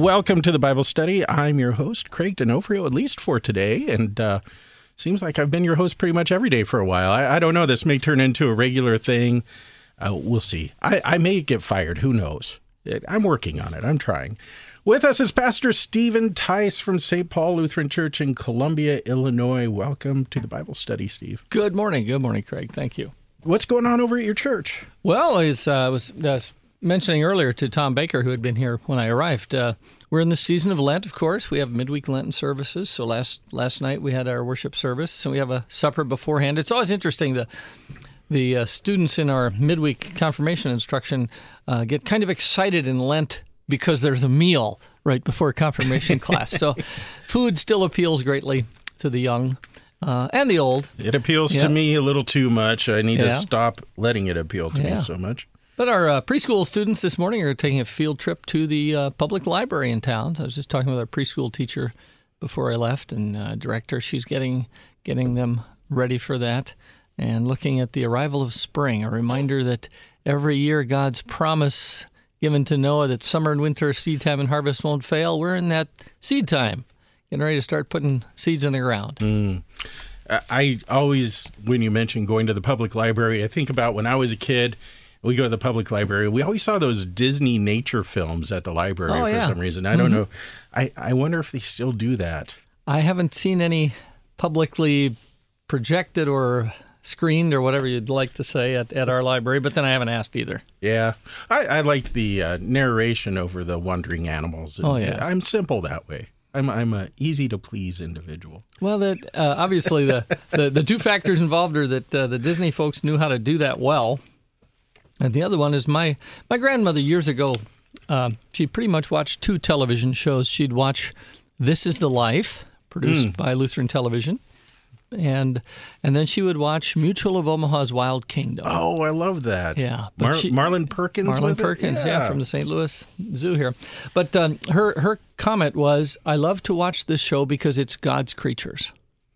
Welcome to the Bible Study. I'm your host, Craig D'Onofrio, at least for today, and seems like I've been your host pretty much every day for a while. I don't know. This may turn into a regular thing. We'll see. I may get fired. Who knows? I'm working on it. I'm trying. With us is Pastor Stephen Tice from St. Paul Lutheran Church in Columbia, Illinois. Welcome to the Bible Study, Steve. Good morning. Good morning, Craig. Thank you. What's going on over at your church? Well, as I was mentioning earlier to Tom Baker, who had been here when I arrived, we're in the season of Lent, of course. We have midweek Lenten services. So last night we had our worship service, so we have a supper beforehand. It's always interesting. The students in our midweek confirmation instruction get kind of excited in Lent because there's a meal right before confirmation class. So food still appeals greatly to the young and the old. It appeals to me a little too much. I need to stop letting it appeal to me so much. But our preschool students this morning are taking a field trip to the public library in town. So I was just talking with our preschool teacher before I left, and director. She's getting them ready for that and looking at the arrival of spring, a reminder that every year God's promise given to Noah that summer and winter, seed time and harvest won't fail. We're in that seed time, getting ready to start putting seeds in the ground. I always, when you mention going to the public library, I think about when I was a kid. We go to the public library. We always saw those Disney nature films at the library for some reason. I don't know. I wonder if they still do that. I haven't seen any publicly projected or screened or whatever you'd like to say at our library, but then I haven't asked either. Yeah. I liked the narration over the wandering animals. I'm simple that way. I'm an easy-to-please individual. Well, obviously the two factors involved are that the Disney folks knew how to do that well. And the other one is my grandmother years ago, she pretty much watched two television shows. She'd watch This Is the Life, produced by Lutheran Television, and then she would watch Mutual of Omaha's Wild Kingdom. Oh, I love that. Yeah. Marlon Perkins was it? Marlon Perkins, from the St. Louis Zoo here. But her comment was, I love to watch this show because it's God's creatures.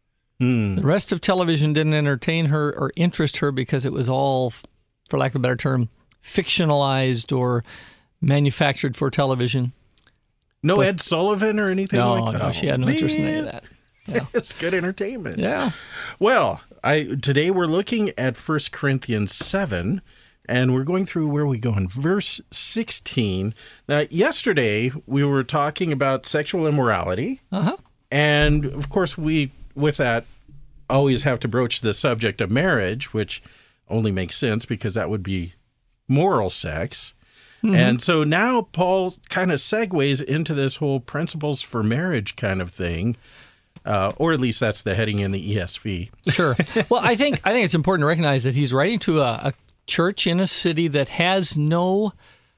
The rest of television didn't entertain her or interest her because it was all, for lack of a better term, fictionalized or manufactured for television. No Ed Sullivan or anything like that? No, she had no interest in any of that. Yeah. It's good entertainment. Yeah. Well, today we're looking at 1 Corinthians 7, and we're going through where we go in verse 16. Now, yesterday we were talking about sexual immorality, and of course we, with that, always have to broach the subject of marriage, which only makes sense because that would be moral sex. And so now Paul kind of segues into this whole principles for marriage kind of thing, or at least that's the heading in the ESV. Sure. Well, I think it's important to recognize that he's writing to a church in a city that has no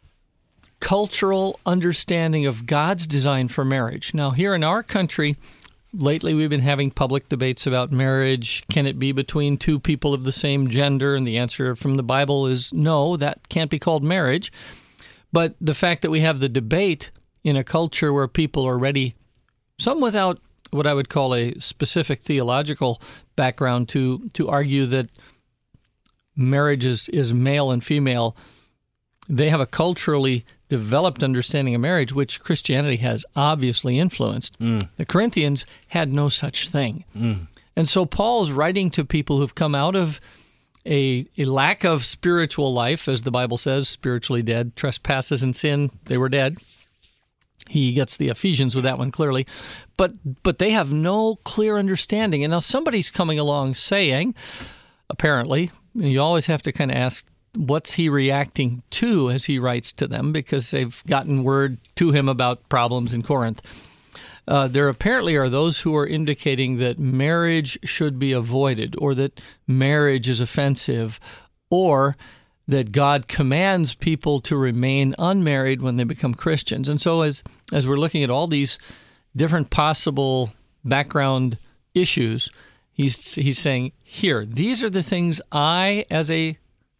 cultural understanding of God's design for marriage. Now, here in our country, lately we've been having public debates about marriage. Can it be between two people of the same gender? And the answer from the Bible is no, that can't be called marriage. But the fact that we have the debate in a culture where people are ready, some without what I would call a specific theological background, to argue that marriage is male and female, they have a culturally developed understanding of marriage, which Christianity has obviously influenced. The Corinthians had no such thing. And so Paul's writing to people who've come out of a lack of spiritual life, as the Bible says, spiritually dead, trespasses and sin, they were dead. He gets the Ephesians with that one clearly. But they have no clear understanding. And now somebody's coming along saying, apparently, you always have to kind of ask, what's he reacting to as he writes to them, because they've gotten word to him about problems in Corinth. There apparently are those who are indicating that marriage should be avoided, or that marriage is offensive, or that God commands people to remain unmarried when they become Christians. And so as we're looking at all these different possible background issues, he's saying, here, these are the things I, as a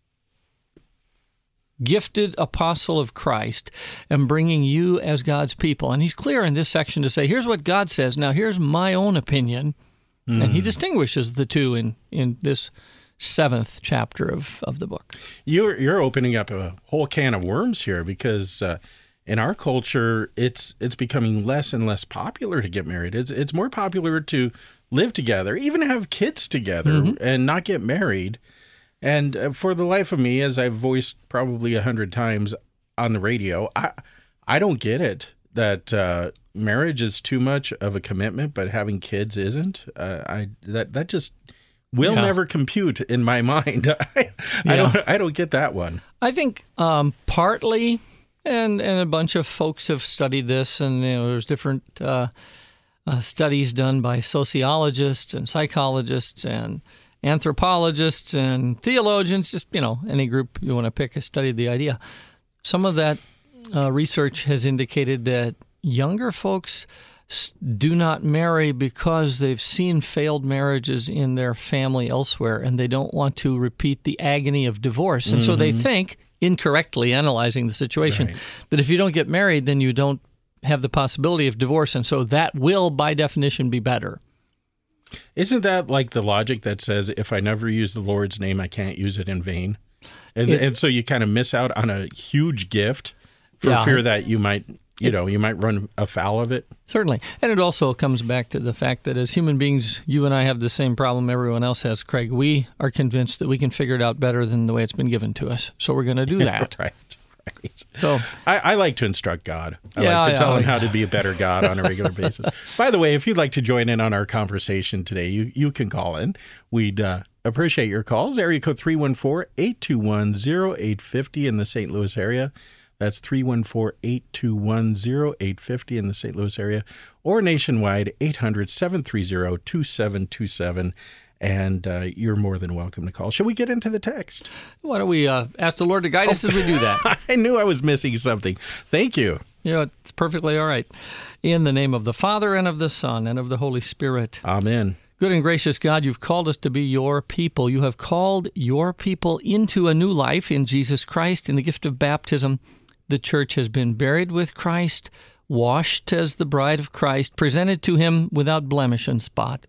gifted apostle of Christ, am bringing you as God's people. And he's clear in this section to say, here's what God says, now here's my own opinion. And he distinguishes the two in this 7th chapter of the book. You're opening up a whole can of worms here, because in our culture, it's becoming less and less popular to get married. It's more popular to live together, even have kids together, and not get married. And for the life of me, as I've voiced probably 100 times on the radio, I don't get it that marriage is too much of a commitment, but having kids isn't. That just will never compute in my mind. I don't get that one. I think partly, and a bunch of folks have studied this, and there's different studies done by sociologists and psychologists and anthropologists and theologians. Just any group you want to pick has studied the idea. Some of that research has indicated that younger folks do not marry because they've seen failed marriages in their family elsewhere, and they don't want to repeat the agony of divorce. And so they think, incorrectly analyzing the situation, that if you don't get married, then you don't have the possibility of divorce, and so that will, by definition, be better. Isn't that like the logic that says, if I never use the Lord's name, I can't use it in vain? And so you kind of miss out on a huge gift for fear that you might... you might run afoul of it. Certainly. And it also comes back to the fact that as human beings, you and I have the same problem everyone else has, Craig. We are convinced that we can figure it out better than the way it's been given to us. So we're going to do that. Right. So I like to instruct God. I like to tell him how to be a better God on a regular basis. By the way, if you'd like to join in on our conversation today, you can call in. We'd appreciate your calls. Area code 314-821-0850 in the St. Louis area. That's 314-821-0850 in the St. Louis area, or nationwide, 800-730-2727. And you're more than welcome to call. Shall we get into the text? Why don't we ask the Lord to guide us as we do that? I knew I was missing something. Thank you. It's perfectly all right. In the name of the Father, and of the Son, and of the Holy Spirit. Amen. Good and gracious God, you've called us to be your people. You have called your people into a new life in Jesus Christ, in the gift of baptism. The church has been buried with Christ, washed as the bride of Christ, presented to him without blemish and spot,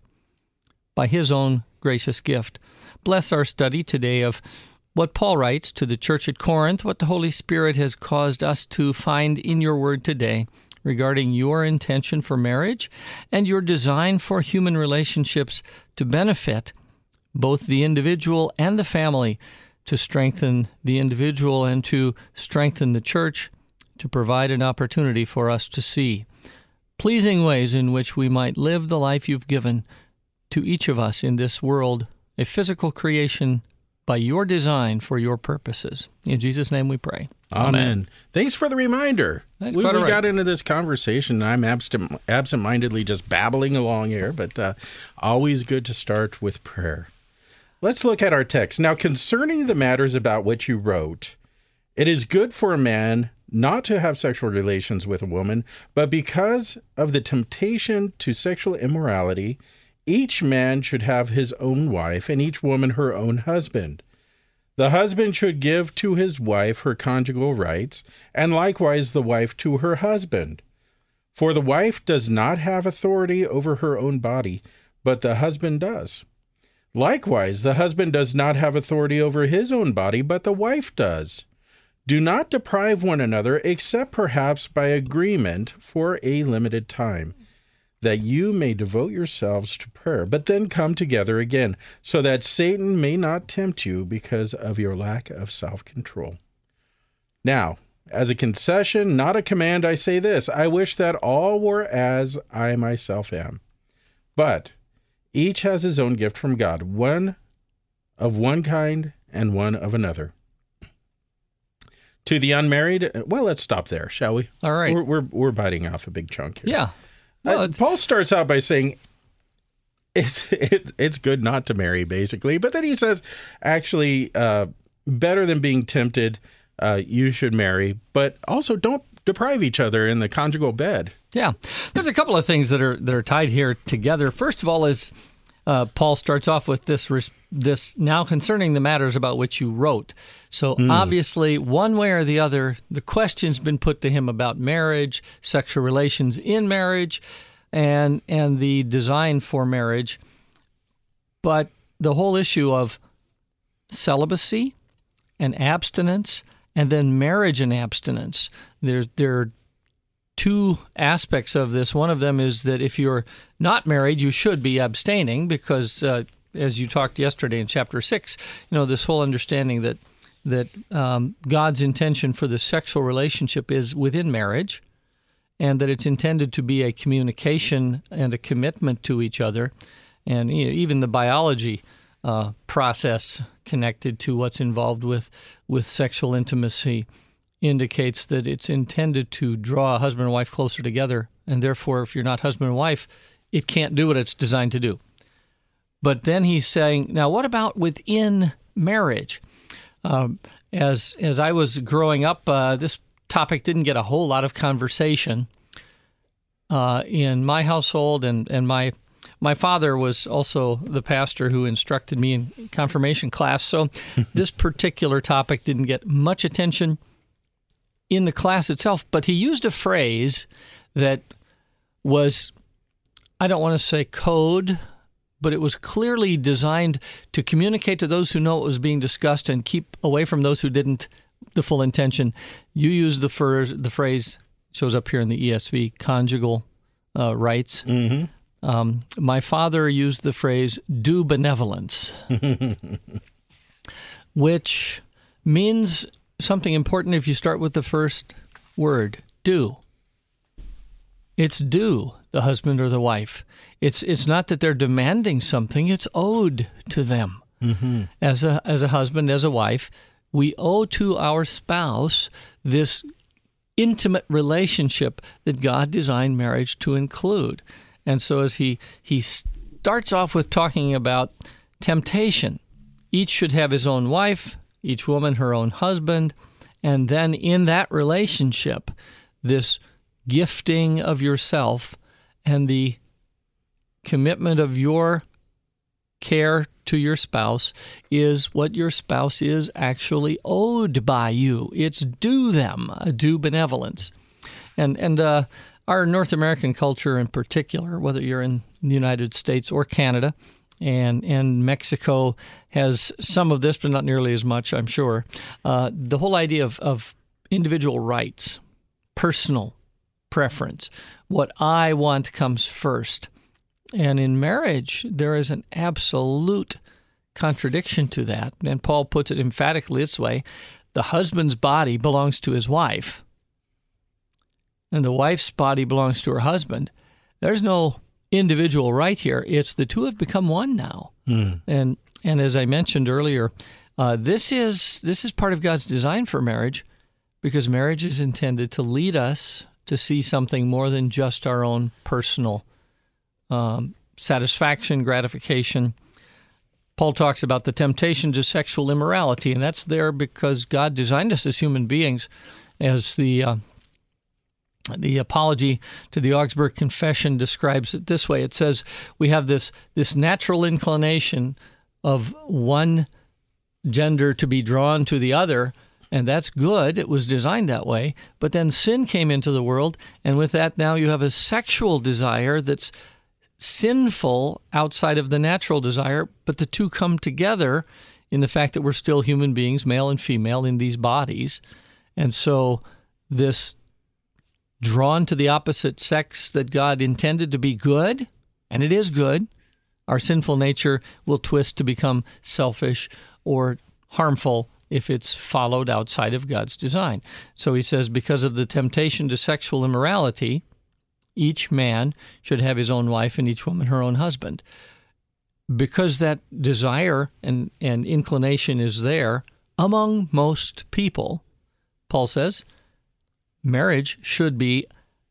by his own gracious gift. Bless our study today of what Paul writes to the church at Corinth, what the Holy Spirit has caused us to find in your word today regarding your intention for marriage and your design for human relationships to benefit both the individual and the family, to strengthen the individual and to strengthen the church, to provide an opportunity for us to see pleasing ways in which we might live the life you've given to each of us in this world, a physical creation by your design for your purposes. In Jesus' name we pray. Amen. Thanks for the reminder. We got into this conversation. I'm absent-mindedly just babbling along here, but always good to start with prayer. Let's look at our text. Now, concerning the matters about which you wrote, it is good for a man not to have sexual relations with a woman, but because of the temptation to sexual immorality, each man should have his own wife, and each woman her own husband. The husband should give to his wife her conjugal rights, and likewise the wife to her husband. For the wife does not have authority over her own body, but the husband does. Likewise, the husband does not have authority over his own body, but the wife does. Do not deprive one another, except perhaps by agreement for a limited time, that you may devote yourselves to prayer, but then come together again, so that Satan may not tempt you because of your lack of self-control. Now, as a concession, not a command, I say this: I wish that all were as I myself am. But each has his own gift from God, one of one kind and one of another. To the unmarried, well, let's stop there, shall we? All right. We're biting off a big chunk here. Yeah. Well, Paul starts out by saying it's good not to marry, basically. But then he says, actually, better than being tempted, you should marry. But also don't deprive each other in the conjugal bed. Yeah. There's a couple of things that are tied here together. First of all is Paul starts off with this now concerning the matters about which you wrote. So obviously, one way or the other, the question's been put to him about marriage, sexual relations in marriage, and the design for marriage. But the whole issue of celibacy and abstinence and then marriage and abstinence. There are two aspects of this. One of them is that if you're not married, you should be abstaining because, as you talked yesterday in chapter 6, this whole understanding that God's intention for the sexual relationship is within marriage, and that it's intended to be a communication and a commitment to each other, and even the biology process connected to what's involved with sexual intimacy indicates that it's intended to draw a husband and wife closer together, and therefore, if you're not husband and wife, it can't do what it's designed to do. But then he's saying, now what about within marriage? As I was growing up, this topic didn't get a whole lot of conversation in my household, and my father was also the pastor who instructed me in confirmation class, so this particular topic didn't get much attention in the class itself, but he used a phrase that was, I don't want to say code, but it was clearly designed to communicate to those who know what was being discussed and keep away from those who didn't the full intention. You used the phrase, shows up here in the ESV, conjugal rights. Mm-hmm. My father used the phrase, do benevolence, which means something important if you start with the first word, do. It's due the husband or the wife. It's not that they're demanding something, it's owed to them. Mm-hmm. As a husband, as a wife, we owe to our spouse this intimate relationship that God designed marriage to include. And so as he starts off with talking about temptation, each should have his own wife, each woman her own husband, and then in that relationship, this gifting of yourself and the commitment of your care to your spouse is what your spouse is actually owed by you. It's due them, due benevolence. And our North American culture in particular, whether you're in the United States or Canada, and Mexico has some of this, but not nearly as much, I'm sure. The whole idea of individual rights, personal preference, what I want comes first. And in marriage, there is an absolute contradiction to that. And Paul puts it emphatically this way: the husband's body belongs to his wife, and the wife's body belongs to her husband. There's no individual right here. It's the two have become one now. And as I mentioned earlier, this is part of God's design for marriage, because marriage is intended to lead us to see something more than just our own personal satisfaction, gratification. Paul talks about the temptation to sexual immorality, and that's there because God designed us as human beings. As the apology to the Augsburg Confession describes it this way. It says, we have this natural inclination of one gender to be drawn to the other, and that's good. It was designed that way. But then sin came into the world, and with that now you have a sexual desire that's sinful outside of the natural desire, but the two come together in the fact that we're still human beings, male and female, in these bodies. And so this drawn to the opposite sex that God intended to be good, and it is good, our sinful nature will twist to become selfish or harmful if it's followed outside of God's design. So he says, because of the temptation to sexual immorality, each man should have his own wife and each woman her own husband. Because that desire and inclination is there among most people, Paul says, marriage should be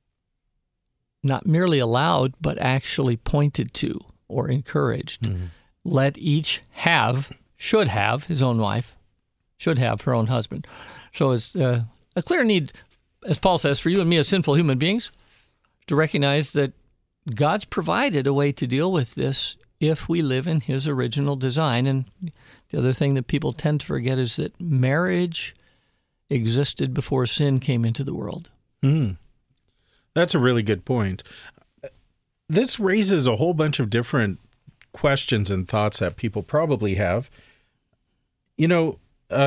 not merely allowed, but actually pointed to or encouraged. Mm-hmm. Let each should have his own wife, should have her own husband. So it's a clear need, as Paul says, for you and me as sinful human beings to recognize that God's provided a way to deal with this if we live in his original design. And the other thing that people tend to forget is that marriage existed before sin came into the world. That's a really good point. This raises a whole bunch of different questions and thoughts that people probably have.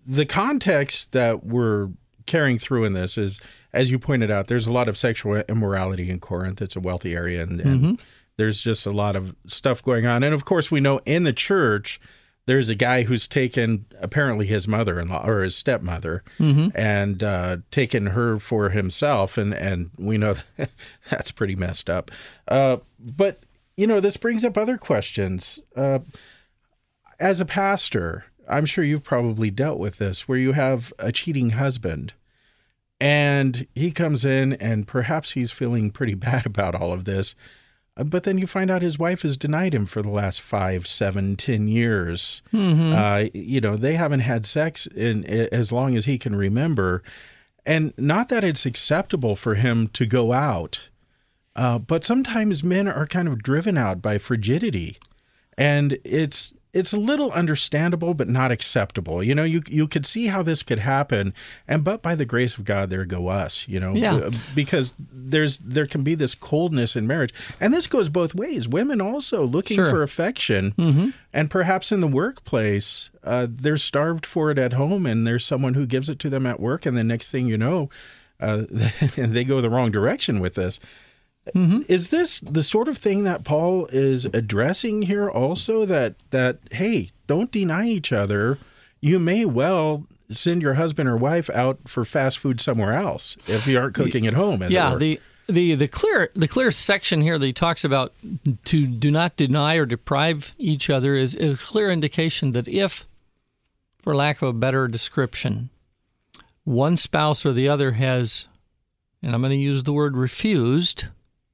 the context that we're carrying through in this is, as you pointed out, there's a lot of sexual immorality in Corinth. It's a wealthy area, and there's just a lot of stuff going on. And of course, we know in the church, there's a guy who's taken apparently his mother-in-law or his stepmother and taken her for himself. And we know that's pretty messed up. But, this brings up other questions. As a pastor, I'm sure you've probably dealt with this, where you have a cheating husband and he comes in and perhaps he's feeling pretty bad about all of this. But then you find out his wife has denied him for the last 5, 7, 10 years. They haven't had sex in as long as he can remember. And not that it's acceptable for him to go out, but sometimes men are kind of driven out by frigidity. And it's a little understandable, but not acceptable. You could see how this could happen, but by the grace of God, there go us. Because there can be this coldness in marriage, and this goes both ways. Women also looking for affection, and perhaps in the workplace, they're starved for it at home, and there's someone who gives it to them at work, and the next thing you know, they go the wrong direction with this. Is this the sort of thing that Paul is addressing here also, that hey, don't deny each other. You may well send your husband or wife out for fast food somewhere else if you aren't cooking at home. The clear section here that he talks about to do not deny or deprive each other is a clear indication that if, for lack of a better description, one spouse or the other has, and I'm going to use the word refused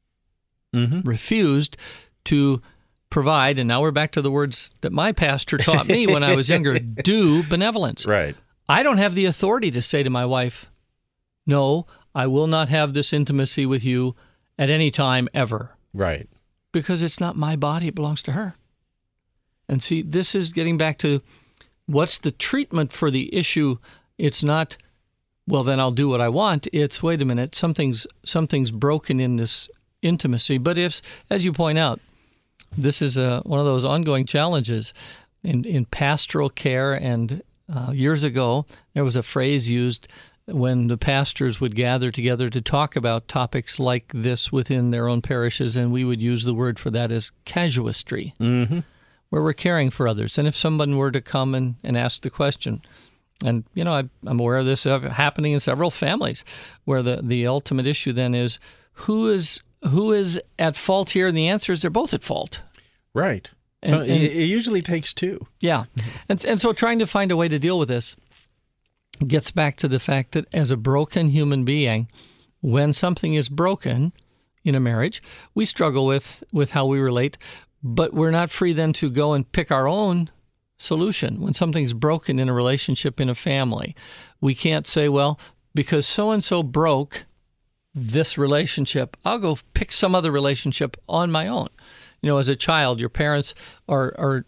to provide, and now we're back to the words that my pastor taught me when I was younger, do benevolence. Right. I don't have the authority to say to my wife, no, I will not have this intimacy with you at any time ever. Right. Because it's not my body, it belongs to her. And see, this is getting back to what's the treatment for the issue. It's not, well, then I'll do what I want. It's, wait a minute, something's broken in this intimacy. But if, as you point out, this is one of those ongoing challenges in pastoral care. And years ago, there was a phrase used when the pastors would gather together to talk about topics like this within their own parishes, and we would use the word for that as casuistry, where we're caring for others. And if someone were to come and ask the question, and I'm aware of this happening in several families, where the ultimate issue then is who is at fault here, and the answer is they're both at fault. Right. So it usually takes two. Yeah. And so trying to find a way to deal with this gets back to the fact that as a broken human being, when something is broken in a marriage, we struggle with how we relate, but we're not free then to go and pick our own solution. When something's broken in a relationship in a family, we can't say, well, because so-and-so broke this relationship, I'll go pick some other relationship on my own. As a child, your parents are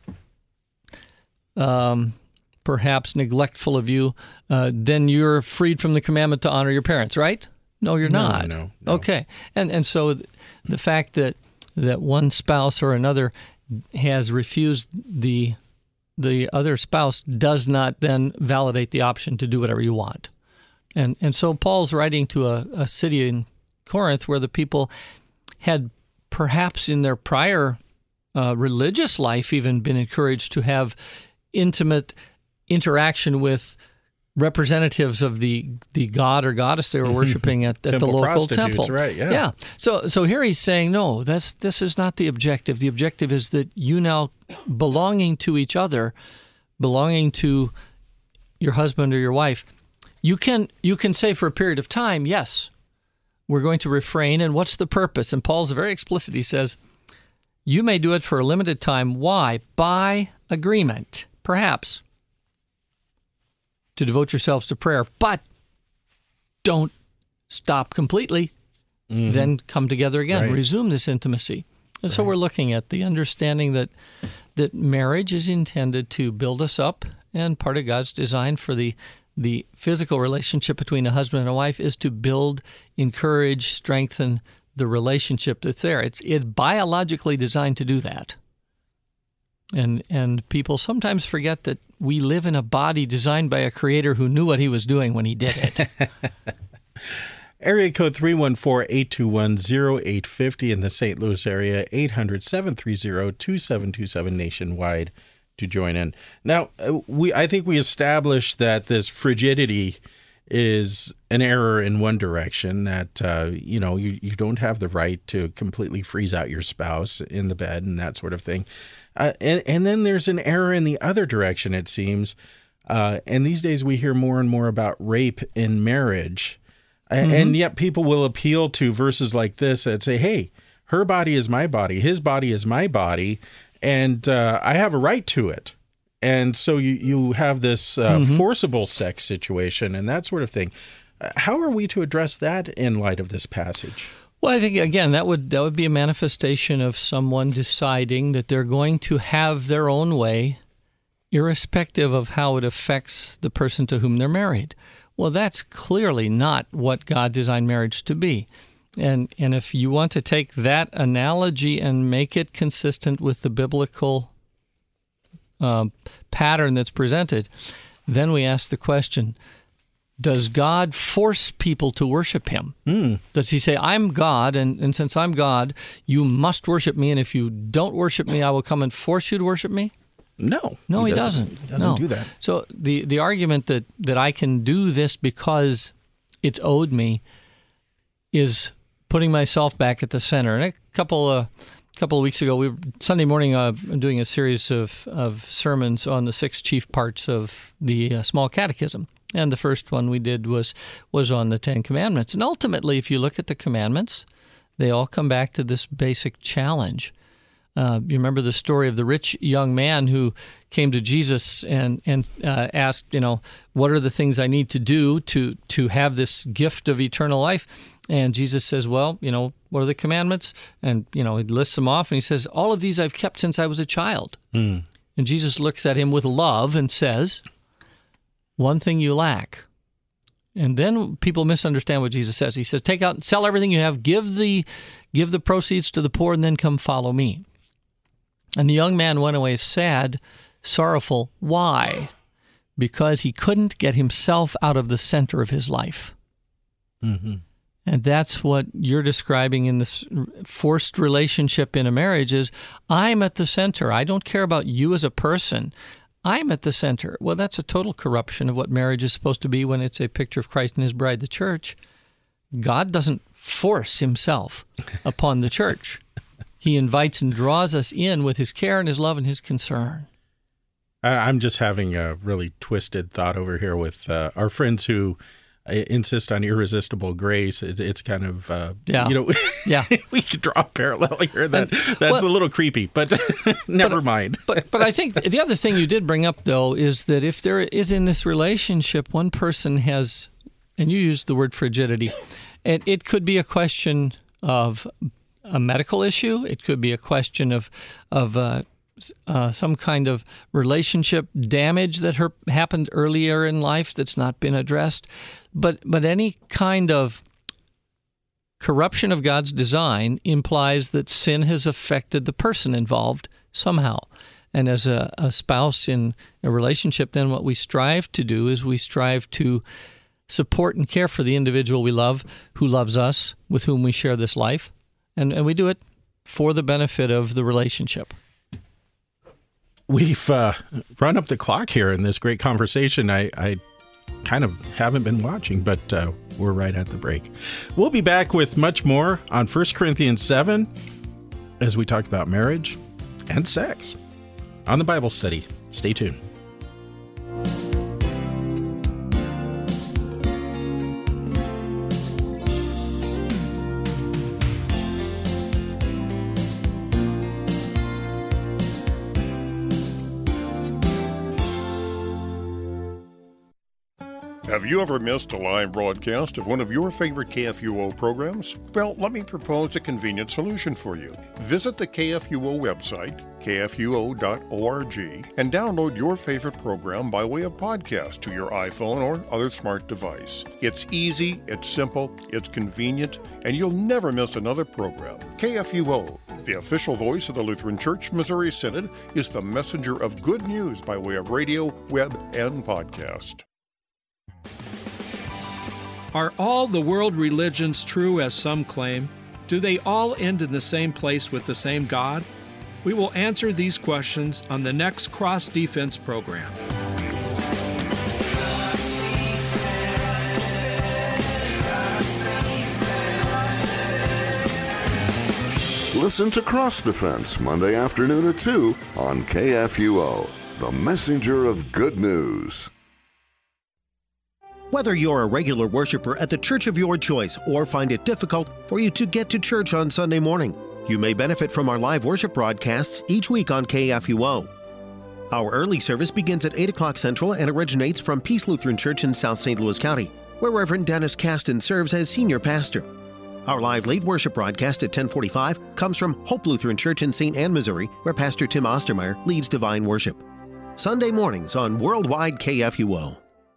perhaps neglectful of you, then you're freed from the commandment to honor your parents, right? No, you're not. No. Okay. And so the fact that one spouse or another has refused the other spouse does not then validate the option to do whatever you want. And so Paul's writing to a city in Corinth where the people had perhaps in their prior religious life even been encouraged to have intimate interaction with representatives of the god or goddess they were worshiping at the local temple. Right, yeah. So here he's saying, no, this is not the objective. The objective is that you now, belonging to each other, belonging to your husband or your wife, you can say for a period of time, yes, we're going to refrain, and what's the purpose? And Paul's very explicit. He says, you may do it for a limited time. Why? By agreement, perhaps, to devote yourselves to prayer, but don't stop completely. Then come together again, resume this intimacy. And so we're looking at the understanding that marriage is intended to build us up, and part of God's design for the physical relationship between a husband and a wife is to build, encourage, strengthen the relationship that's there. It's biologically designed to do that. And people sometimes forget that we live in a body designed by a creator who knew what he was doing when he did it. Area code 314-821-0850 in the St. Louis area, 800-730-2727 nationwide to join in. Now, I think we established that this frigidity is an error in one direction, that, you don't have the right to completely freeze out your spouse in the bed and that sort of thing. And then there's an error in the other direction, it seems. And these days we hear more and more about rape in marriage. And yet people will appeal to verses like this that say, hey, her body is my body, his body is my body, and I have a right to it. And so you have this forcible sex situation and that sort of thing. How are we to address that in light of this passage? Well, I think, again, that would be a manifestation of someone deciding that they're going to have their own way, irrespective of how it affects the person to whom they're married. Well, that's clearly not what God designed marriage to be. And if you want to take that analogy and make it consistent with the biblical pattern that's presented, then we ask the question, does God force people to worship him? Does he say, I'm God, and since I'm God, you must worship me, and if you don't worship me, I will come and force you to worship me? No, he doesn't. He doesn't do that. So the argument that I can do this because it's owed me is putting myself back at the center. And a couple of weeks ago, Sunday morning, doing a series of sermons on the 6 chief parts of the Small Catechism. And the first one we did was on the 10 Commandments. And ultimately, if you look at the commandments, they all come back to this basic challenge. You remember the story of the rich young man who came to Jesus and asked, what are the things I need to do to have this gift of eternal life? And Jesus says, well, what are the commandments? And, he lists them off, and he says, all of these I've kept since I was a child. And Jesus looks at him with love and says, one thing you lack. And then people misunderstand what Jesus says. He says, take out and sell everything you have, give the proceeds to the poor, and then come follow me. And the young man went away sad, sorrowful. Why? Because he couldn't get himself out of the center of his life. And that's what you're describing in this forced relationship in a marriage is, I'm at the center. I don't care about you as a person. I'm at the center. Well, that's a total corruption of what marriage is supposed to be when it's a picture of Christ and his bride, the church. God doesn't force himself upon the church. He invites and draws us in with his care and his love and his concern. I'm just having a really twisted thought over here with our friends who insist on irresistible grace. It's kind of, we could draw a parallel here. That's a little creepy, but never mind. But I think the other thing you did bring up, though, is that if there is in this relationship, one person has, and you used the word frigidity, it could be a question of a medical issue. It could be a question of some kind of relationship damage that happened earlier in life that's not been addressed. But any kind of corruption of God's design implies that sin has affected the person involved somehow. And as a spouse in a relationship, then what we strive to do is we strive to support and care for the individual we love, who loves us, with whom we share this life. And we do it for the benefit of the relationship. We've run up the clock here in this great conversation. I kind of haven't been watching, but we're right at the break. We'll be back with much more on 1 Corinthians 7 as we talk about marriage and sex on the Bible study. Stay tuned. Have you ever missed a live broadcast of one of your favorite KFUO programs? Well, let me propose a convenient solution for you. Visit the KFUO website, kfuo.org, and download your favorite program by way of podcast to your iPhone or other smart device. It's easy, it's simple, it's convenient, and you'll never miss another program. KFUO, The official voice of the Lutheran Church Missouri Synod is the messenger of good news by way of radio, web, and podcast. Are all the world religions true as some claim? Do they all end in the same place with the same God? We will answer these questions on the next Cross Defense program. Listen to Cross Defense Monday afternoon at 2 on KFUO, the messenger of good news. Whether you're a regular worshiper at the church of your choice or find it difficult for you to get to church on Sunday morning, you may benefit from our live worship broadcasts each week on KFUO. Our early service begins at 8 o'clock Central and originates from Peace Lutheran Church in South St. Louis County, where Reverend Dennis Caston serves as senior pastor. Our live late worship broadcast at 10:45 comes from Hope Lutheran Church in St. Ann, Missouri, where Pastor Tim Ostermeyer leads divine worship. Sunday mornings on Worldwide KFUO.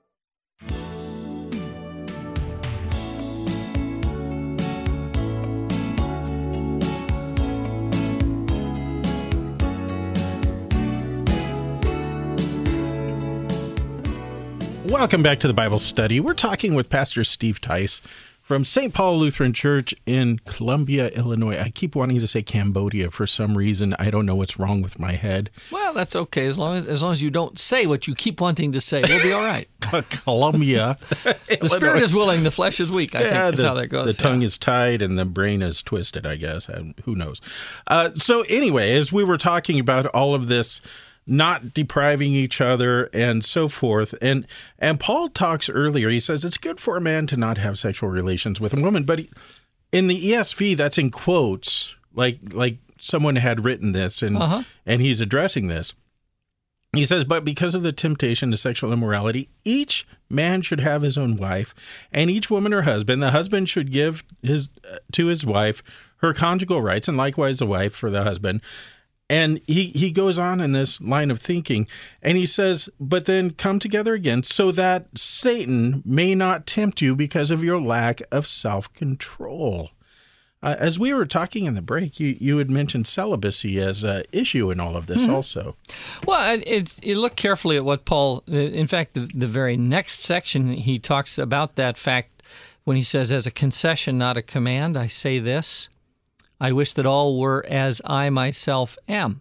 Welcome back to the Bible Study. We're talking with Pastor Steve Tice from St. Paul Lutheran Church in Columbia, Illinois. I keep wanting to say Cambodia for some reason. I don't know what's wrong with my head. Well, that's okay. As long as you don't say what you keep wanting to say, we'll be all right. Columbia. The spirit is willing, the flesh is weak, I think that's how that goes. The tongue is tied and the brain is twisted, I guess. Who knows? So anyway, as we were talking about all of this, not depriving each other and so forth. And Paul talks earlier, he says it's good for a man to not have sexual relations with a woman, but in the ESV, that's in quotes, like someone had written this and he's addressing this. He says, but because of the temptation to sexual immorality, each man should have his own wife and each woman her husband. The husband should give to his wife her conjugal rights and likewise the wife for the husband. And he goes on in this line of thinking, and he says, but then come together again so that Satan may not tempt you because of your lack of self-control. As we were talking in the break, you had mentioned celibacy as an issue in all of this also. Well, you look carefully at what Paul, in fact, the very next section, he talks about that fact when he says, as a concession, not a command, I say this. I wish that all were as I myself am.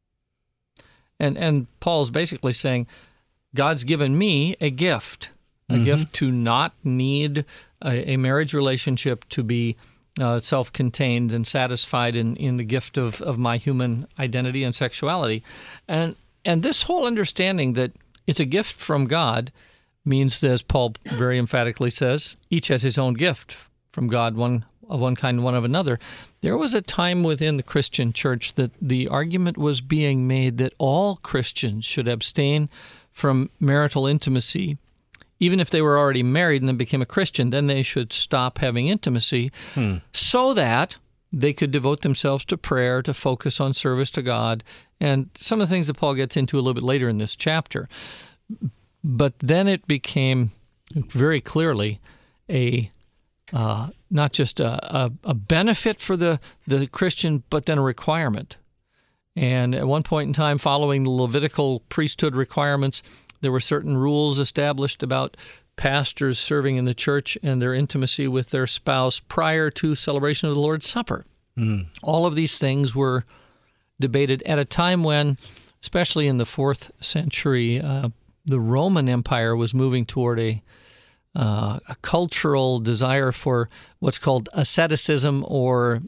And Paul's basically saying, God's given me a gift to not need a marriage relationship to be self-contained and satisfied in the gift of my human identity and sexuality. And this whole understanding that it's a gift from God means that, as Paul very emphatically says, each has his own gift from God, one of one kind and one of another. There was a time within the Christian church that the argument was being made that all Christians should abstain from marital intimacy. Even if they were already married and then became a Christian, then they should stop having intimacy so that they could devote themselves to prayer, to focus on service to God, and some of the things that Paul gets into a little bit later in this chapter. But then it became very clearly not just a benefit for the Christian, but then a requirement. And at one point in time, following the Levitical priesthood requirements, there were certain rules established about pastors serving in the church and their intimacy with their spouse prior to celebration of the Lord's Supper. All of these things were debated at a time when, especially in the 4th century, the Roman Empire was moving toward a cultural desire for what's called asceticism, or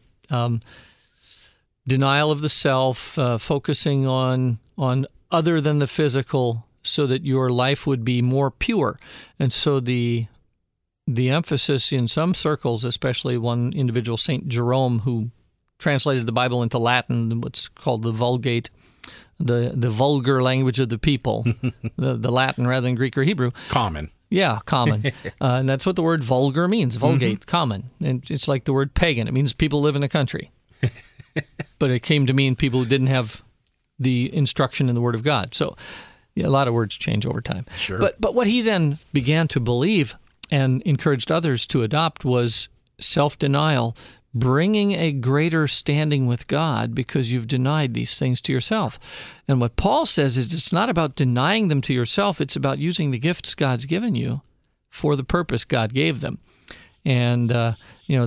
denial of the self, focusing on other than the physical, so that your life would be more pure. And so the emphasis in some circles, especially one individual, St. Jerome, who translated the Bible into Latin, what's called the Vulgate, the vulgar language of the people, the Latin rather than Greek or Hebrew. Common. Yeah, common. And that's what the word vulgar means, vulgate, common. And it's like the word pagan. It means people live in the country. But it came to mean people who didn't have the instruction in the Word of God. So a lot of words change over time. Sure. But what he then began to believe and encouraged others to adopt was self-denial, bringing a greater standing with God because you've denied these things to yourself. And what Paul says is it's not about denying them to yourself, it's about using the gifts God's given you for the purpose God gave them. And, about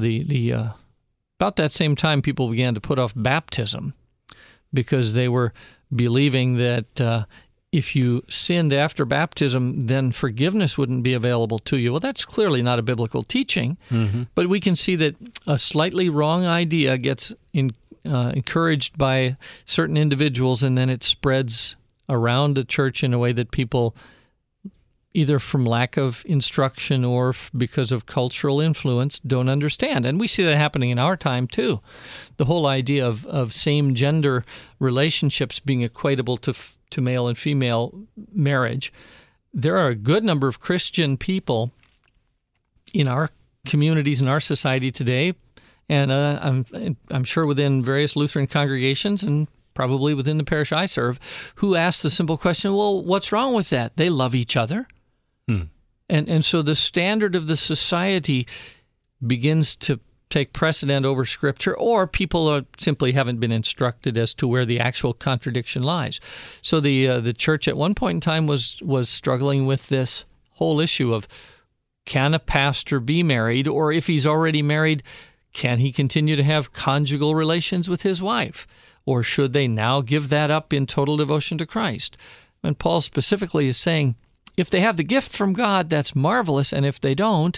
that same time, people began to put off baptism because they were believing that if you sinned after baptism, then forgiveness wouldn't be available to you. Well, that's clearly not a biblical teaching, but we can see that a slightly wrong idea gets encouraged by certain individuals, and then it spreads around the church in a way that people, either from lack of instruction or because of cultural influence, don't understand. And we see that happening in our time, too. The whole idea of same-gender relationships being equatable to male and female marriage. There are a good number of Christian people in our communities, in our society today, and I'm sure within various Lutheran congregations and probably within the parish I serve, who ask the simple question, well, what's wrong with that? They love each other. And so the standard of the society begins to take precedent over Scripture, or people simply haven't been instructed as to where the actual contradiction lies. So the church at one point in time was struggling with this whole issue of, can a pastor be married, or if he's already married, can he continue to have conjugal relations with his wife, or should they now give that up in total devotion to Christ? And Paul specifically is saying, if they have the gift from God, that's marvelous, and if they don't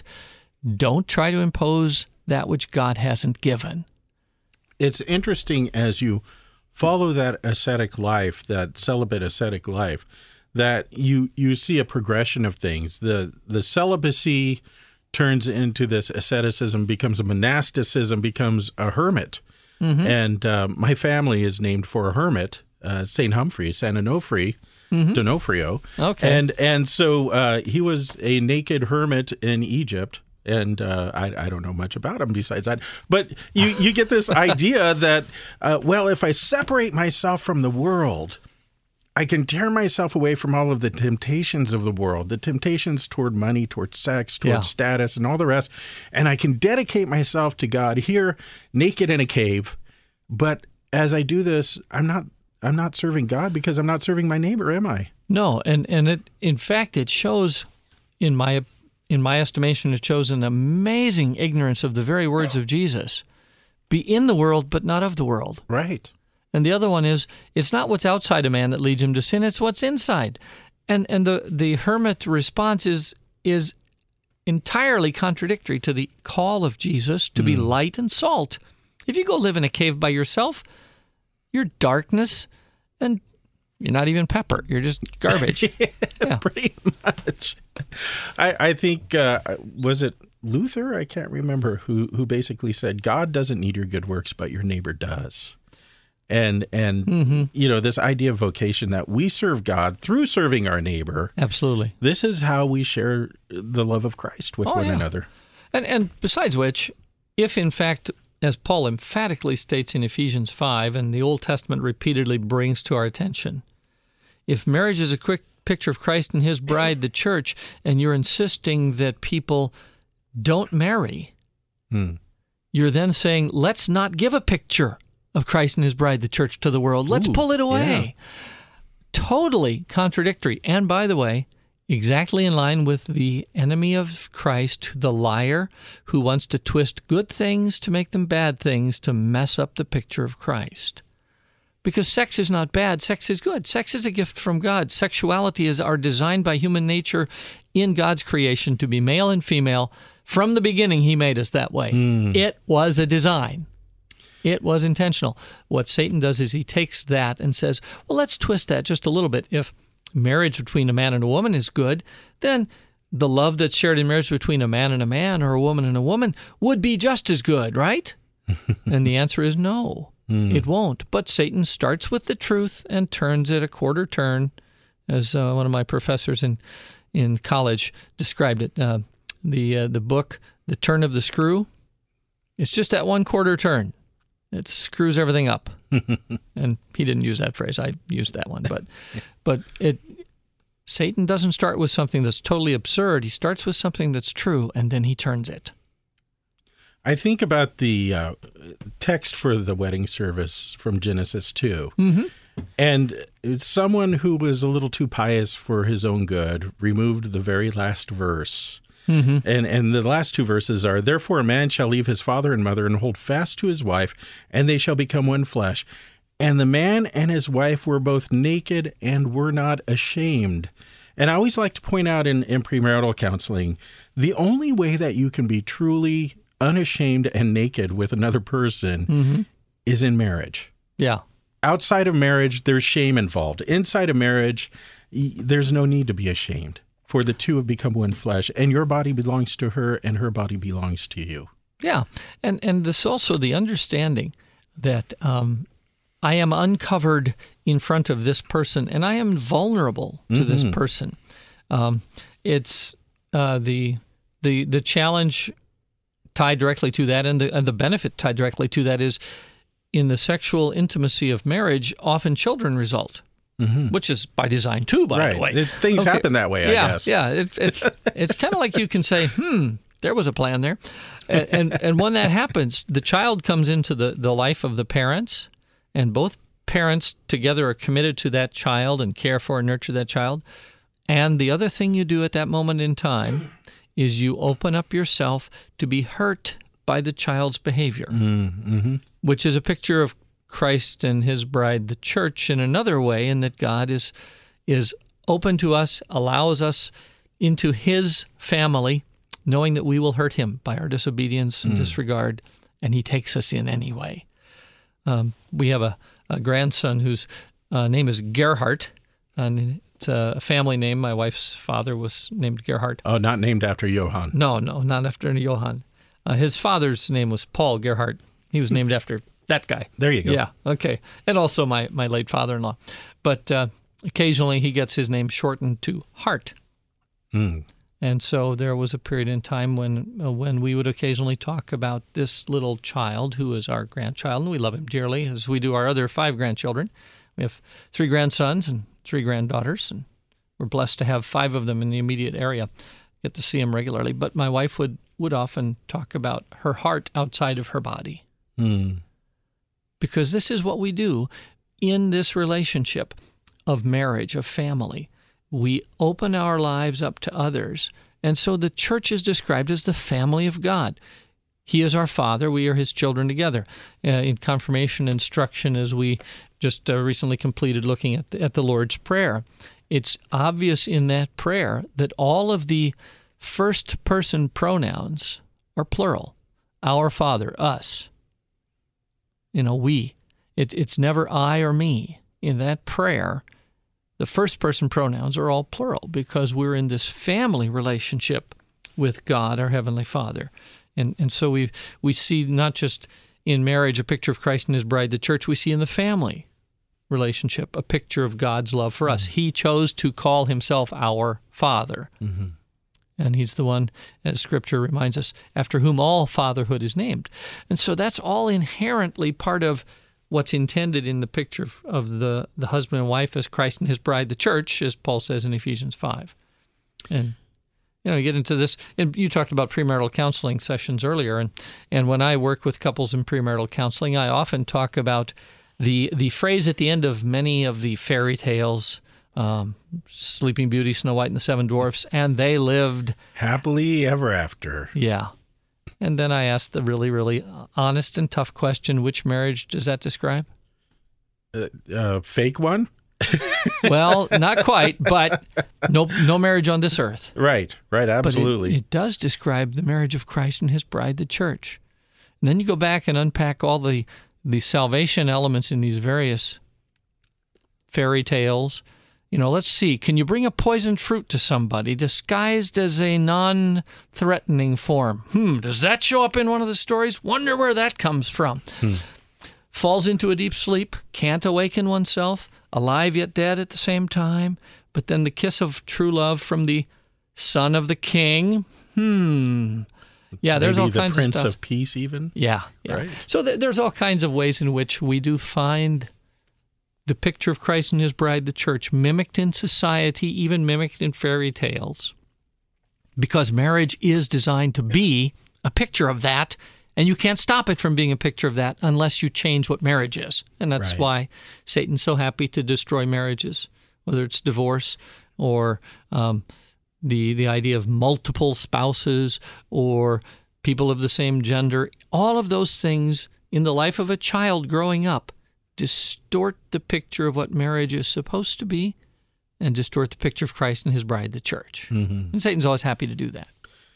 try to impose that which God hasn't given. It's interesting as you follow that ascetic life, that celibate ascetic life, that you see a progression of things. The celibacy turns into this asceticism, becomes a monasticism, becomes a hermit. And my family is named for a hermit, St. Humphrey, San Onofre, D'Onofrio. Okay. And so he was a naked hermit in Egypt. And I don't know much about him besides that. But you get this idea that, if I separate myself from the world, I can tear myself away from all of the temptations of the world, the temptations toward money, toward sex, toward status, and all the rest. And I can dedicate myself to God here, naked in a cave. But as I do this, I'm not serving God because I'm not serving my neighbor, am I? No, and in fact, it shows, in my estimation, it shows an amazing ignorance of the very words of Jesus. Be in the world, but not of the world. Right. And the other one is, it's not what's outside a man that leads him to sin, it's what's inside. And the hermit response is entirely contradictory to the call of Jesus to be light and salt. If you go live in a cave by yourself, you're darkness, and you're not even pepper. You're just garbage. Yeah. Pretty much. I think, was it Luther? I can't remember, who basically said, God doesn't need your good works, but your neighbor does. And this idea of vocation, that we serve God through serving our neighbor. Absolutely. This is how we share the love of Christ with one another. And besides which, if in fact, as Paul emphatically states in Ephesians 5, and the Old Testament repeatedly brings to our attention, if marriage is a quick picture of Christ and his bride, the church, and you're insisting that people don't marry, you're then saying, let's not give a picture of Christ and his bride, the church, to the world. Let's pull it away. Yeah. Totally contradictory. And by the way, exactly in line with the enemy of Christ, the liar, who wants to twist good things to make them bad things to mess up the picture of Christ. Because sex is not bad, sex is good. Sex is a gift from God. Sexuality is designed by human nature in God's creation to be male and female. From the beginning, he made us that way. It was a design. It was intentional. What Satan does is he takes that and says, well, let's twist that just a little bit. If marriage between a man and a woman is good, then the love that's shared in marriage between a man and a man or a woman and a woman would be just as good, right? And the answer is no, it won't. But Satan starts with the truth and turns it a quarter turn, as one of my professors in college described it. The book, The Turn of the Screw, it's just that one quarter turn. It screws everything up. And he didn't use that phrase. I used that one. But Satan doesn't start with something that's totally absurd. He starts with something that's true, and then he turns it. I think about the text for the wedding service from Genesis 2. Mm-hmm. And it's someone who was a little too pious for his own good removed the very last verse. Mm-hmm. And the last two verses are, "Therefore a man shall leave his father and mother and hold fast to his wife, and they shall become one flesh. And the man and his wife were both naked and were not ashamed." And I always like to point out in premarital counseling, the only way that you can be truly unashamed and naked with another person is in marriage. Yeah. Outside of marriage, there's shame involved. Inside of marriage, there's no need to be ashamed, for the two have become one flesh, and your body belongs to her, and her body belongs to you. Yeah, and this also the understanding that I am uncovered in front of this person, and I am vulnerable to this person. It's the challenge tied directly to that, and the benefit tied directly to that is in the sexual intimacy of marriage, often children result, which is by design too, by the way. Things happen that way, I guess. Yeah, it's kind of like you can say, there was a plan there. And when that happens, the child comes into the life of the parents, and both parents together are committed to that child and care for and nurture that child. And the other thing you do at that moment in time is you open up yourself to be hurt by the child's behavior, which is a picture of Christ and his bride, the church, in another way, in that God is open to us, allows us into his family, knowing that we will hurt him by our disobedience and disregard, and he takes us in anyway. We have a grandson whose name is Gerhardt, and it's a family name. My wife's father was named Gerhardt. Oh, not named after Johann. No, not after Johann. His father's name was Paul Gerhardt. He was named after that guy. There you go. Yeah, okay. And also my late father-in-law. But occasionally he gets his name shortened to Hart. And so there was a period in time when we would occasionally talk about this little child who is our grandchild, and we love him dearly, as we do our other 5 grandchildren. We have 3 grandsons and 3 granddaughters, and we're blessed to have 5 of them in the immediate area. Get to see them regularly. But my wife would often talk about her heart outside of her body. Because this is what we do in this relationship of marriage, of family. We open our lives up to others, and so the church is described as the family of God. He is our Father, we are his children together. In confirmation instruction, as we just recently completed looking at the Lord's Prayer, it's obvious in that prayer that all of the first-person pronouns are plural. Our Father, us. We. It's never I or me. In that prayer, the first-person pronouns are all plural because we're in this family relationship with God, our Heavenly Father. And so we see not just in marriage a picture of Christ and his bride, the church, we see in the family relationship a picture of God's love for us. He chose to call himself our Father. And he's the one, as Scripture reminds us, after whom all fatherhood is named. And so that's all inherently part of what's intended in the picture of the husband and wife as Christ and his bride, the church, as Paul says in Ephesians 5. And, you get into this, and you talked about premarital counseling sessions earlier, and when I work with couples in premarital counseling, I often talk about the phrase at the end of many of the fairy tales, Sleeping Beauty, Snow White and the 7 Dwarfs, and they lived happily ever after. Yeah. And then I asked the really, really honest and tough question, which marriage does that describe? Fake one? Well, not quite, but no marriage on this earth. Right, absolutely. But it does describe the marriage of Christ and his bride, the church. And then you go back and unpack all the salvation elements in these various fairy tales. Let's see, can you bring a poisoned fruit to somebody disguised as a non-threatening form? Does that show up in one of the stories? Wonder where that comes from. Falls into a deep sleep, can't awaken oneself, alive yet dead at the same time, but then the kiss of true love from the son of the king. Yeah, there's Maybe all kinds the of stuff. Prince of Peace even? Yeah. Right. So there's all kinds of ways in which we do find the picture of Christ and his bride, the church, mimicked in society, even mimicked in fairy tales. Because marriage is designed to be a picture of that, And you can't stop it from being a picture of that unless you change what marriage is. And that's Right. why Satan's so happy to destroy marriages, whether it's divorce or the idea of multiple spouses or people of the same gender. All of those things in the life of a child growing up distort the picture of what marriage is supposed to be and distort the picture of Christ and his bride, the church. And Satan's always happy to do that.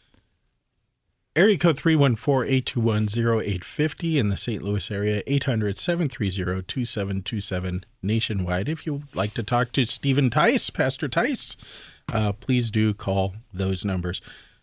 Area code 314-821-0850 in the St. Louis area, 800-730-2727 nationwide. If you'd like to talk to Stephen Tice, Pastor Tice, please do call those numbers.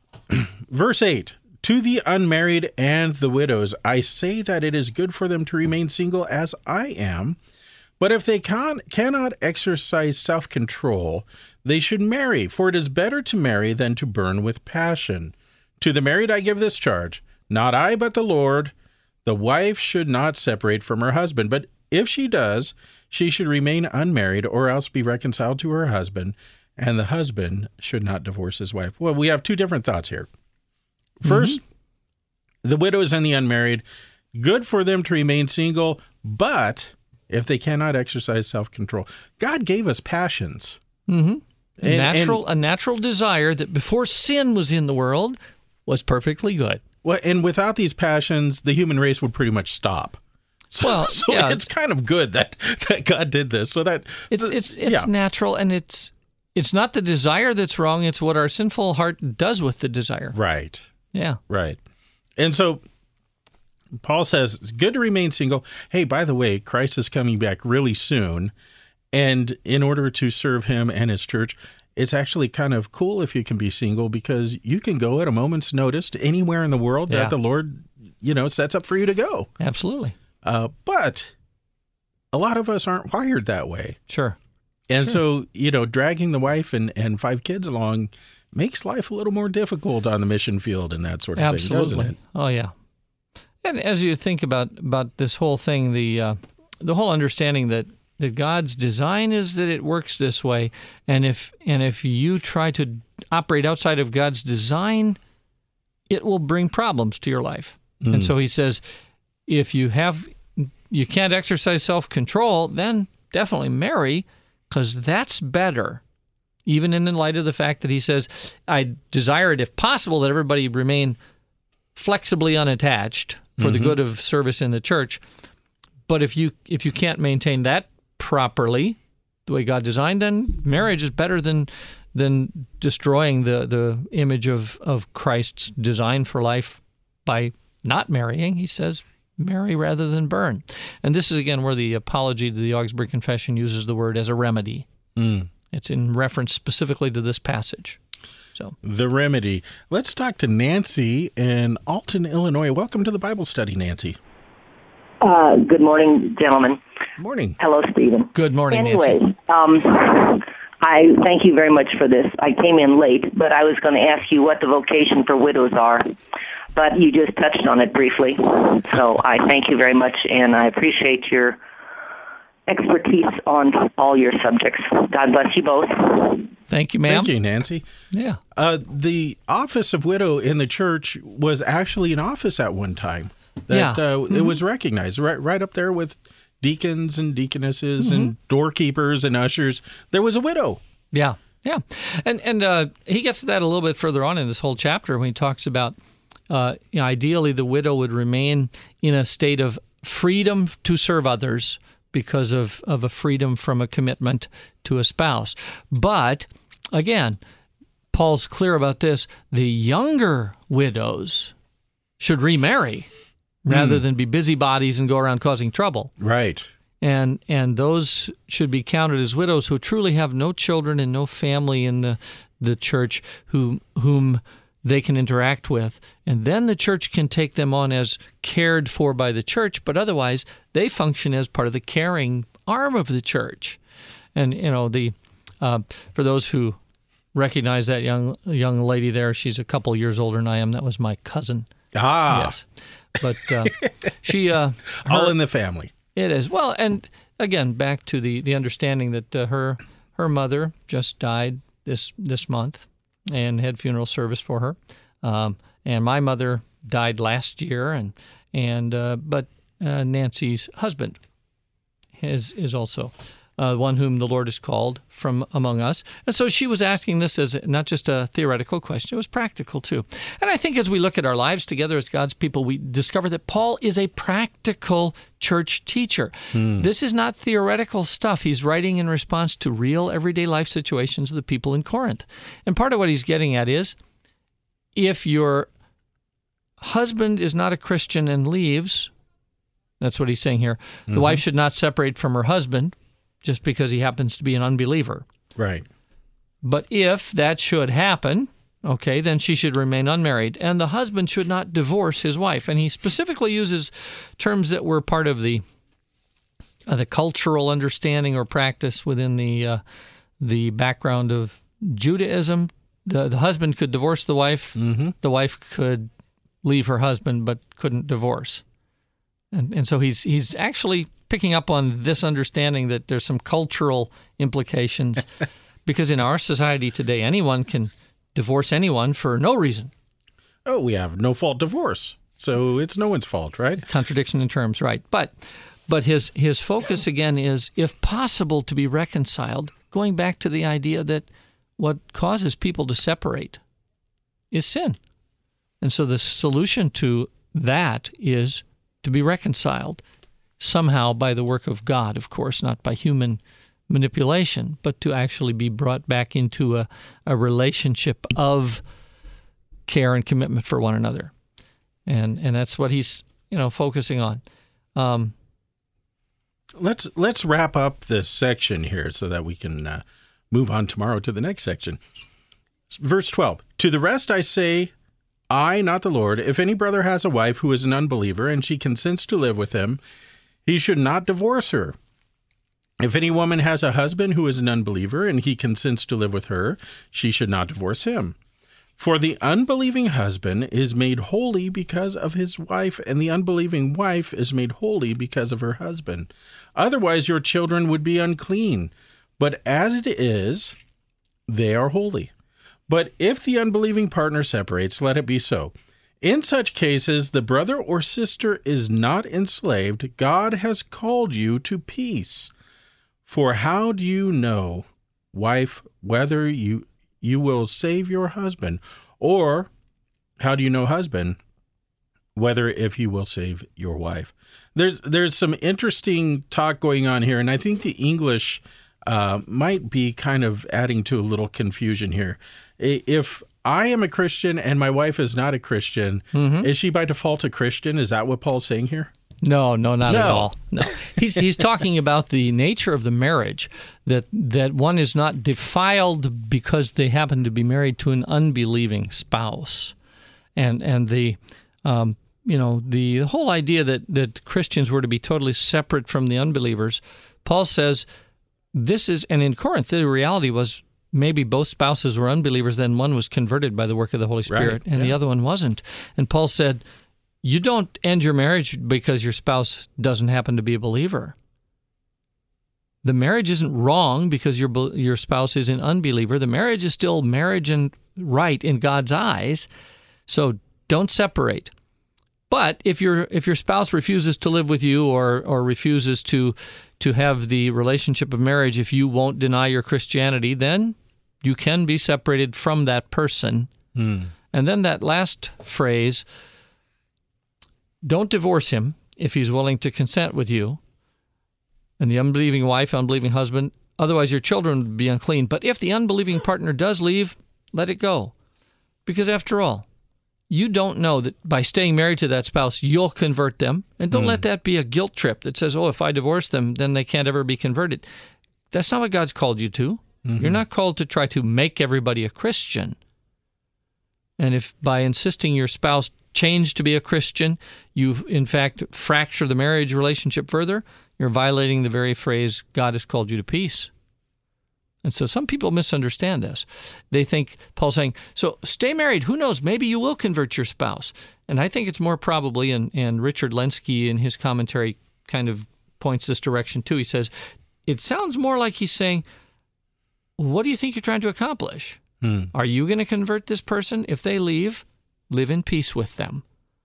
Verse 8, to the unmarried and the widows, I say that it is good for them to remain single as I am, but if they cannot exercise self-control, they should marry, for it is better to marry than to burn with passion. To the married I give this charge, not I, but the Lord. The wife should not separate from her husband, but if she does, she should remain unmarried or else be reconciled to her husband, and the husband should not divorce his wife. Well, we have two different thoughts here. First, the widows and the unmarried, good for them to remain single, but if they cannot exercise self-control. God gave us passions. A natural desire that before sin was in the world was perfectly good. Well, and without these passions, the human race would pretty much stop. So it's kind of good that God did this. So that it's natural, and it's not the desire that's wrong. It's what our sinful heart does with the desire. Right. Yeah. Right. And so Paul says it's good to remain single. Hey, by the way, Christ is coming back really soon. And in order to serve him and his church, it's actually kind of cool if you can be single, because you can go at a moment's notice to anywhere in the world that the Lord, sets up for you to go. Absolutely. But a lot of us aren't wired that way. Sure. And so, dragging the wife and 5 kids along makes life a little more difficult on the mission field and that sort of thing, doesn't it? Oh, yeah. And as you think about this whole thing, the whole understanding that God's design is that it works this way, and if you try to operate outside of God's design, it will bring problems to your life. And so he says, if you can't exercise self-control, then definitely marry, because that's better. Even in the light of the fact that he says, I desire it, if possible, that everybody remain flexibly unattached for the good of service in the church. But if you can't maintain that properly, the way God designed, then marriage is better than destroying the image of Christ's design for life by not marrying. He says, marry rather than burn. And this is, again, where the apology to the Augsburg Confession uses the word as a remedy. It's in reference specifically to this passage. So the remedy. Let's talk to Nancy in Alton, Illinois. Welcome to the Bible study, Nancy. Good morning, gentlemen. Morning. Hello, Stephen. good morning, Anyway, Nancy. I thank you very much for this. I came in late, but I was going to ask you what the vocation for widows are, but you just touched on it briefly. So I thank you very much, and I appreciate your expertise on all your subjects. God bless you both. Thank you, ma'am. Thank you, Nancy. Yeah. The office of widow in the church was actually an office at one time. That it was recognized right up there with deacons and deaconesses and doorkeepers and ushers. There was a widow. Yeah. And he gets to that a little bit further on in this whole chapter when he talks about ideally the widow would remain in a state of freedom to serve others because of a freedom from a commitment to a spouse. But, again, Paul's clear about this. The younger widows should remarry rather than be busybodies and go around causing trouble. Right. And those should be counted as widows who truly have no children and no family in the church whom they can interact with. And then the church can take them on as cared for by the church, but otherwise they function as part of the caring arm of the church. And, for those who recognize that young lady there, she's a couple years older than I am. That was my cousin. Yes. But she... all in the family. It is. Well, and again, back to the understanding that her mother just died this month and had funeral service for her. And my mother died last year, but Nancy's husband is also one whom the Lord has called from among us. And so she was asking this as not just a theoretical question, it was practical too. And I think as we look at our lives together as God's people, we discover that Paul is a practical church teacher. This is not theoretical stuff. He's writing in response to real everyday life situations of the people in Corinth. And part of what he's getting at is, if your husband is not a Christian and leaves, that's what he's saying here, the wife should not separate from her husband just because he happens to be an unbeliever. Right. But if that should happen, okay, then she should remain unmarried, and the husband should not divorce his wife. And he specifically uses terms that were part of the cultural understanding or practice within the background of Judaism. The husband could divorce the wife. The wife could leave her husband, but couldn't divorce. And so he's actually picking up on this understanding that there's some cultural implications, because in our society today, anyone can divorce anyone for no reason. Oh, we have no-fault divorce, so it's no one's fault, right? Contradiction in terms, right. But his focus, again, is, if possible, to be reconciled, going back to the idea that what causes people to separate is sin. And so the solution to that is to be reconciled, somehow by the work of God, of course, not by human manipulation, but to actually be brought back into a relationship of care and commitment for one another. And that's what he's focusing on. Let's wrap up this section here so that we can move on tomorrow to the next section. Verse 12, to the rest I say, I, not the Lord, if any brother has a wife who is an unbeliever and she consents to live with him, he should not divorce her. If any woman has a husband who is an unbeliever and he consents to live with her, she should not divorce him. For the unbelieving husband is made holy because of his wife, and the unbelieving wife is made holy because of her husband. Otherwise your children would be unclean, but as it is, they are holy. But if the unbelieving partner separates, let it be so. In such cases, the brother or sister is not enslaved. God has called you to peace. For how do you know, wife, whether you will save your husband? Or how do you know, husband, whether if you will save your wife? There's some interesting talk going on here, and I think the English might be kind of adding to a little confusion here. If I am a Christian and my wife is not a Christian, is she by default a Christian? Is that what Paul's saying here? No, not at all. No, he's talking about the nature of the marriage, that one is not defiled because they happen to be married to an unbelieving spouse, and the the whole idea that Christians were to be totally separate from the unbelievers. Paul says this is, and in Corinth the reality was, maybe both spouses were unbelievers, then one was converted by the work of the Holy Spirit, and the other one wasn't. And Paul said, you don't end your marriage because your spouse doesn't happen to be a believer. The marriage isn't wrong because your spouse is an unbeliever. The marriage is still marriage and right in God's eyes, so don't separate. But if your spouse refuses to live with you or refuses to have the relationship of marriage, if you won't deny your Christianity, then you can be separated from that person. And then that last phrase, don't divorce him if he's willing to consent with you, and the unbelieving wife, unbelieving husband, otherwise your children would be unclean. But if the unbelieving partner does leave, let it go. Because after all, you don't know that by staying married to that spouse, you'll convert them. And don't let that be a guilt trip that says, oh, if I divorce them, then they can't ever be converted. That's not what God's called you to. You're not called to try to make everybody a Christian. And if by insisting your spouse change to be a Christian, you in fact fracture the marriage relationship further, you're violating the very phrase, God has called you to peace. And so some people misunderstand this. They think Paul's saying, so stay married. Who knows? Maybe you will convert your spouse. And I think it's more probably, and Richard Lenski in his commentary kind of points this direction too. He says, it sounds more like he's saying, what do you think you're trying to accomplish? Are you going to convert this person? If they leave, live in peace with them.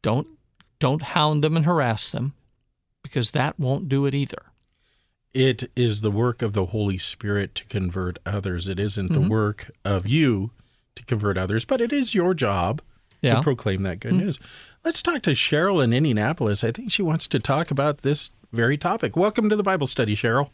Don't hound them and harass them, because that won't do it either. It is the work of the Holy Spirit to convert others. It isn't the work of you to convert others, but it is your job to proclaim that good news. Let's talk to Cheryl in Indianapolis. I think she wants to talk about this very topic. Welcome to the Bible study, Cheryl.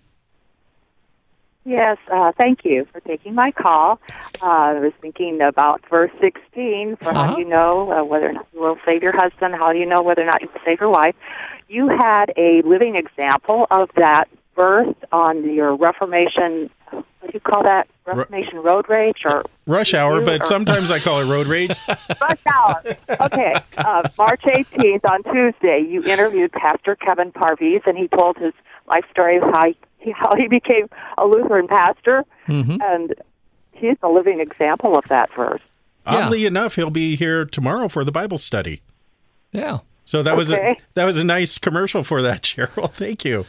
Yes, thank you for taking my call. I was thinking about verse 16, for how do you know whether or not you will save your husband, how do you know whether or not you will save your wife. You had a living example of that verse on your Reformation, what do you call that, Reformation Road Rage? Or Rush Hour, but sometimes I call it Road Rage. Rush Hour. Okay, March 18th on Tuesday, you interviewed Pastor Kevin Parviz, and he told his life story of how he became a Lutheran pastor, and he's a living example of that verse. Oddly enough, he'll be here tomorrow for the Bible study. Yeah. So that was a nice commercial for that, Cheryl. Thank you.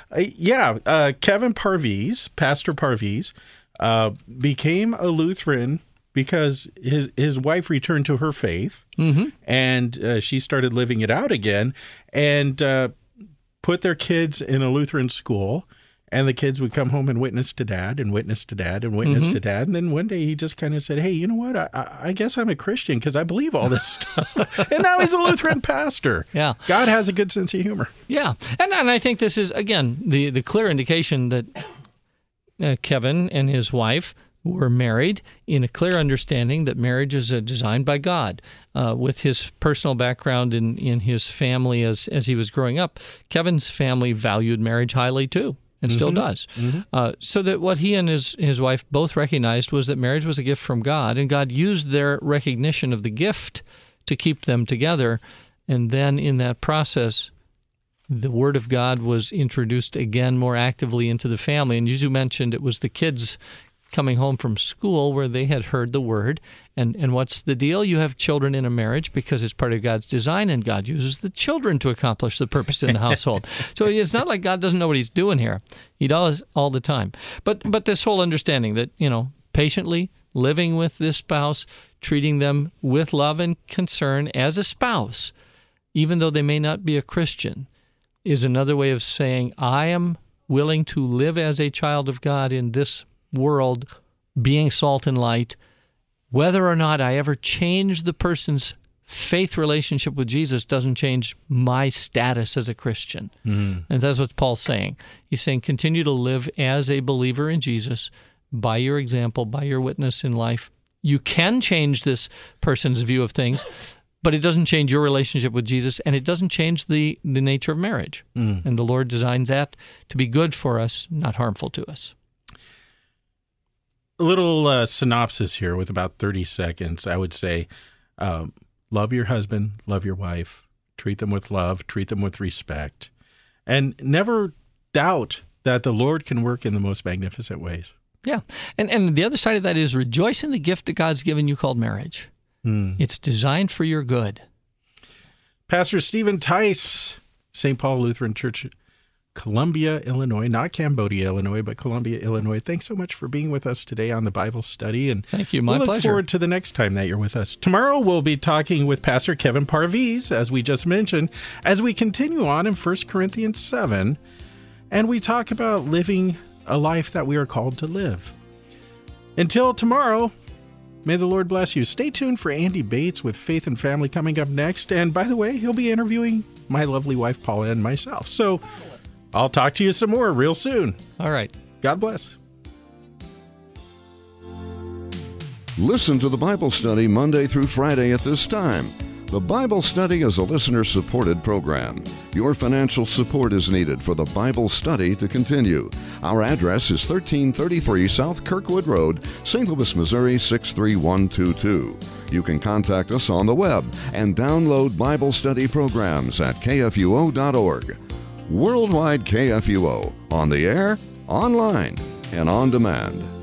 Kevin Parviz, Pastor Parviz, became a Lutheran because his wife returned to her faith, and she started living it out again, and put their kids in a Lutheran school. And the kids would come home and witness to Dad and witness to Dad and witness to Dad. And then one day he just kind of said, hey, you know what? I guess I'm a Christian because I believe all this stuff. And now he's a Lutheran pastor. Yeah. God has a good sense of humor. Yeah. And I think this is, again, the clear indication that Kevin and his wife were married in a clear understanding that marriage is designed by God. With his personal background in his family as he was growing up, Kevin's family valued marriage highly too. And still does. So that what he and his wife both recognized was that marriage was a gift from God, and God used their recognition of the gift to keep them together. And then in that process, the Word of God was introduced again more actively into the family. And as you mentioned, it was the kids coming home from school where they had heard the Word. And what's the deal? You have children in a marriage because it's part of God's design, and God uses the children to accomplish the purpose in the household. So it's not like God doesn't know what he's doing here. He does all the time. But this whole understanding that, patiently living with this spouse, treating them with love and concern as a spouse, even though they may not be a Christian, is another way of saying, I am willing to live as a child of God in this world, being salt and light. Whether or not I ever change the person's faith relationship with Jesus doesn't change my status as a Christian. And that's what Paul's saying. He's saying continue to live as a believer in Jesus by your example, by your witness in life. You can change this person's view of things, but it doesn't change your relationship with Jesus, and it doesn't change the nature of marriage. And the Lord designed that to be good for us, not harmful to us. A little synopsis here with about 30 seconds. I would say, love your husband, love your wife, treat them with love, treat them with respect, and never doubt that the Lord can work in the most magnificent ways. Yeah. And the other side of that is rejoice in the gift that God's given you called marriage. It's designed for your good. Pastor Stephen Tice, St. Paul Lutheran Church, Columbia, Illinois, not Cambodia, Illinois, but Columbia, Illinois. Thanks so much for being with us today on the Bible study. And thank you. My pleasure. pleasure. Look forward to the next time that you're with us. Tomorrow we'll be talking with Pastor Kevin Parviz, as we just mentioned, as we continue on in 1 Corinthians 7, and we talk about living a life that we are called to live. Until tomorrow, may the Lord bless you. Stay tuned for Andy Bates with Faith and Family coming up next. And by the way, he'll be interviewing my lovely wife, Paula, and myself. So I'll talk to you some more real soon. All right. God bless. Listen to the Bible study Monday through Friday at this time. The Bible study is a listener-supported program. Your financial support is needed for the Bible study to continue. Our address is 1333 South Kirkwood Road, St. Louis, Missouri 63122. You can contact us on the web and download Bible study programs at kfuo.org. Worldwide KFUO, on the air, online, and on demand.